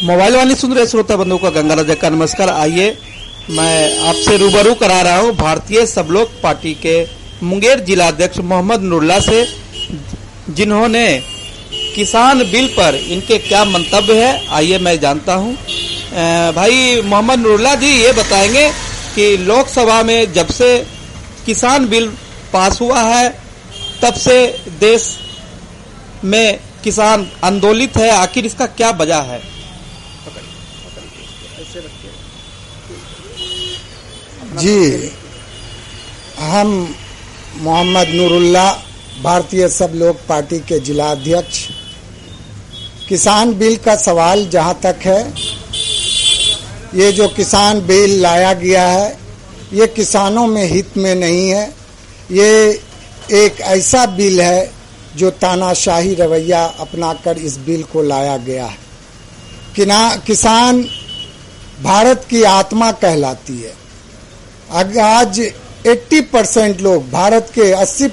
Mobile वाणी सुन रहे श्रोता बंधुओं का गंगा राजा का नमस्कार। आइए मैं आपसे रूबरू करा रहा हूं भारतीय सब लोग पार्टी के मुंगेर जिला अध्यक्ष मोहम्मद नूरुल्लाह से, जिन्होंने किसान बिल पर इनके क्या मंतव्य है। आइए मैं जानता हूं। भाई मोहम्मद नूरुल्लाह जी, ये बताएंगे कि लोकसभा में जब से किसान बिल पास हुआ है तब से देश में किसान आंदोलित है, आखिर इसका क्या वजह है? जी, हम मोहम्मद नूरुल्लाह, भारतीय सब लोग पार्टी के जिला अध्यक्ष। किसान बिल का सवाल जहां तक है, ये जो किसान बिल लाया गया है ये किसानों में हित में नहीं है। ये एक ऐसा बिल है जो तानाशाही रवैया अपनाकर इस बिल को लाया गया है। किसान भारत की आत्मा कहलाती है। आज 80% लोग, भारत के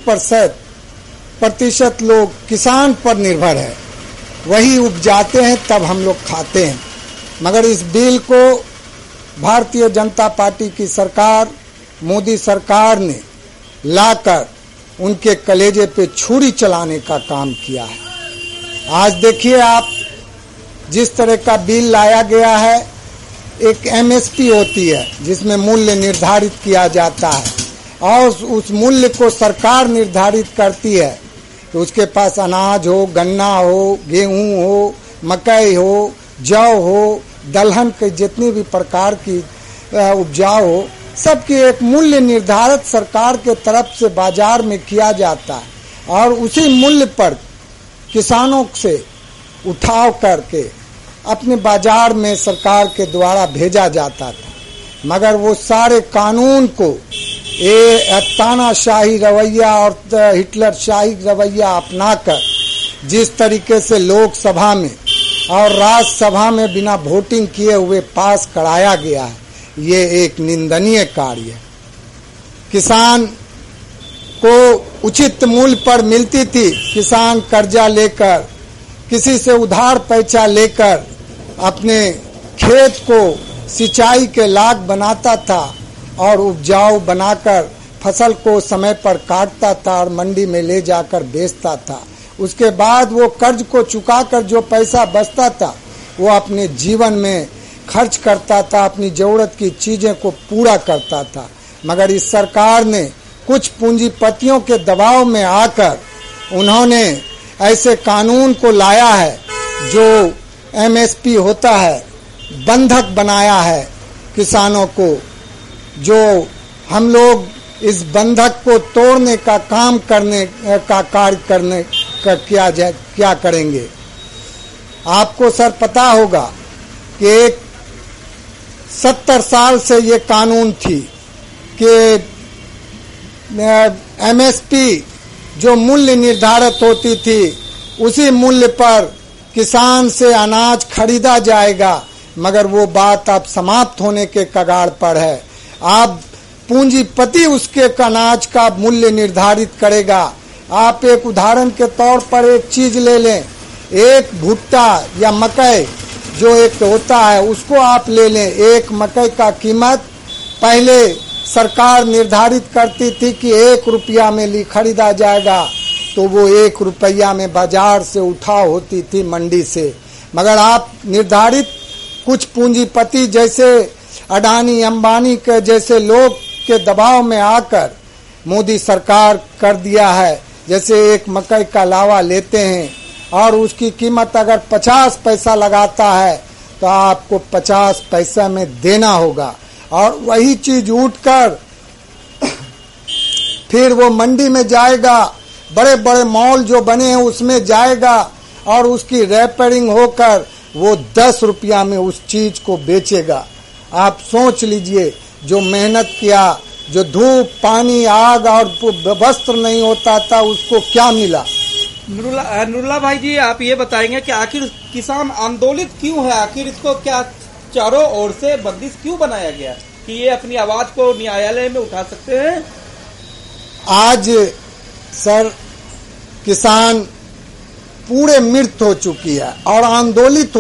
80% लोग किसान पर निर्भर है। वही उपजाते हैं तब हम लोग खाते हैं। मगर इस बिल को भारतीय जनता पार्टी की सरकार, मोदी सरकार ने लाकर उनके कलेजे पे छुरी चलाने का काम किया है। आज देखिए आप, जिस तरह का बिल लाया गया है, एक एमएसपी होती है जिसमें मूल्य निर्धारित किया जाता है और उस मूल्य को सरकार निर्धारित करती है। तो उसके पास अनाज हो, गन्ना हो, गेहूं हो, मकई हो, जौ हो, दलहन के जितनी भी प्रकार की उपजाऊ हो, सबकी एक मूल्य निर्धारित सरकार के तरफ से बाजार में किया जाता है और उसी मूल्य पर किसानों से उठाव करके अपने बाजार में सरकार के द्वारा भेजा जाता था। मगर वो सारे कानून को ये तानाशाही रवैया और हिटलरशाही रवैया अपनाकर जिस तरीके से लोकसभा में और राज्यसभा में बिना वोटिंग किए हुए पास कराया गया है, ये एक निंदनीय कार्य है। किसान को उचित मूल्य पर मिलती थी। किसान कर्जा लेकर, किसी से उधार पैसा लेकर अपने खेत को सिंचाई के लायक बनाता था और उपजाऊ बनाकर फसल को समय पर काटता था और मंडी में ले जाकर बेचता था। उसके बाद वो कर्ज को चुकाकर जो पैसा बचता था वो अपने जीवन में खर्च करता था, अपनी जरूरत की चीजें को पूरा करता था। मगर इस सरकार ने कुछ पूंजीपतियों के दबाव में आकर उन्होंने ऐसे कानून को लाया है जो एमएसपी होता है, बंधक बनाया है किसानों को। जो हम लोग इस बंधक को तोड़ने का काम करने का कार्य करने का क्या करेंगे। आपको सर पता होगा कि 70 साल से ये कानून थी कि एमएसपी जो मूल्य निर्धारित होती थी उसी मूल्य पर किसान से अनाज खरीदा जाएगा। मगर वो बात अब समाप्त होने के कगार पर है। अब पूंजीपति उसके अनाज का मूल्य निर्धारित करेगा। आप एक उदाहरण के तौर पर एक चीज ले लें, एक भुट्टा या मकई जो एक होता है उसको आप ले लें। एक मकई का कीमत पहले सरकार निर्धारित करती थी कि 1 रुपया में खरीदा जाएगा, तो वो 1 रुपया में बाजार से उठाव होती थी मंडी से। मगर आप निर्धारित कुछ पूंजीपति जैसे अडानी अंबानी के जैसे लोग के दबाव में आकर मोदी सरकार कर दिया है। जैसे एक मकई का लावा लेते हैं और उसकी कीमत अगर 50 पैसा लगाता है तो आपको 50 पैसा में देना होगा और वही चीज उठकर फिर वो मंडी में जाएगा, बड़े बड़े मॉल जो बने हैं उसमें जाएगा और उसकी रैपरिंग होकर वो 10 रुपया में उस चीज को बेचेगा। आप सोच लीजिए, जो मेहनत किया, जो धूप पानी आग और वस्त्र नहीं होता था, उसको क्या मिला। नूरुल्लाह भाई जी, आप ये बताएंगे कि आखिर किसान आंदोलित क्यों है? आखिर इसको क्या चारों ओर से बंदिश क्यों बनाया गया कि ये अपनी आवाज को न्यायालय में उठा सकते हैं? आज सर किसान पूरे मृत हो चुकी है और आंदोलित